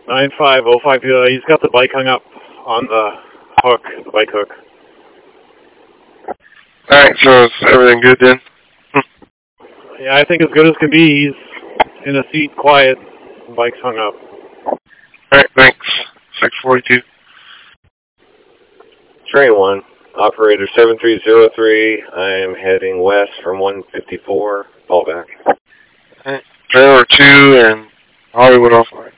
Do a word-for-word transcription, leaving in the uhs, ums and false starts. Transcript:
nine five oh five, uh, he's got the bike hung up on the hook, the bike hook. Alright, so is everything good then? Yeah, I think as good as can be. He's in a seat, quiet, the bike's hung up. Alright, thanks. six forty-two. Train one, operator seven three zero three. I am heading west from one fifty-four. Call back. Alright, train number two and Hollywood offline.